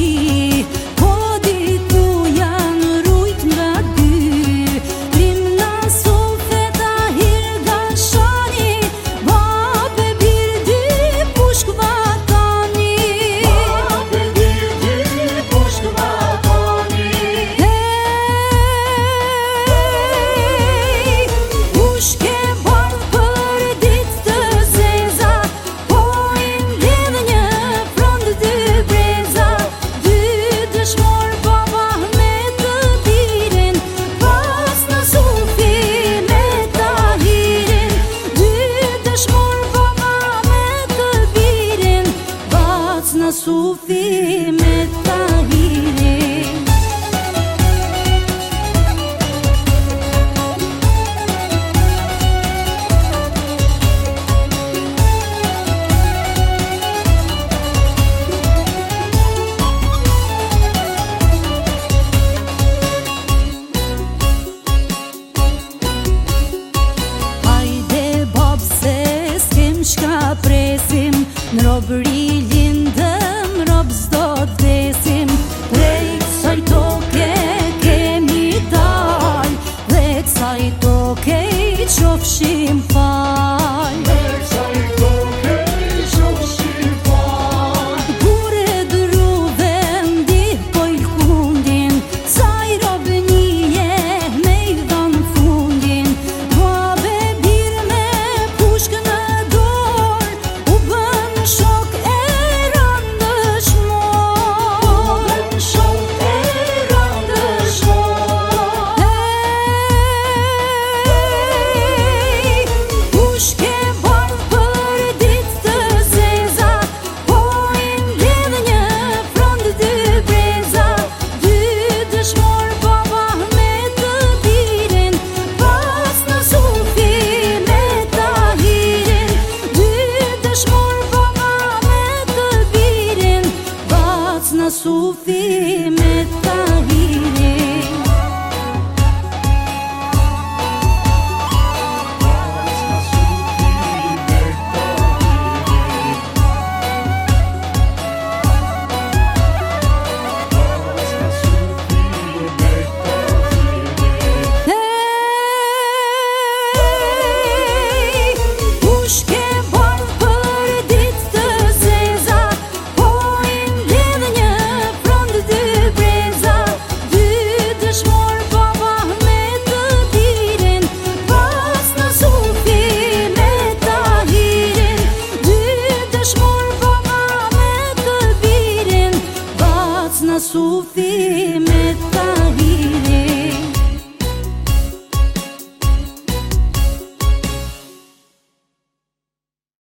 po diku janë rujt nga dy. Limna Sofe Tahir Gashani, babe bir dy pushk vatani. Babe bir dy pushk vatani. Hey, kush ke bardh për ditë të zeza, po i mbledh një frond dy breza. Dy dëshmor baba me të birin, pas në Sufi me Tahirin. Dy dëshmor baba me të birin, pas në Sufi me Tahirin. Shka presim, në robëri lindëm, rob s'do t'vesim. Prej kësaj toke kemi dal, dhe kësaj toke i qofshim fal. Bure dëruve ndihkoj lkundin, saj robënije me i dhon fundin. Babe bir me pushk në shok e rëndëshmor. Hey, kush ke bardh për ditë të zeza, po i mbledh një frond dy breza. Dy dëshmor baba me të birin, pas në Sufi me Tahirin. Dy dëshmor në Sufi me Tahirin. Hey, kush ke bardh për ditë të zeza, po i mbledh një frond dy breza. Dy dëshmor baba me të birin, pas në Sufi me Tahirin. Dy dëshmor baba me të birin, pas në Sufi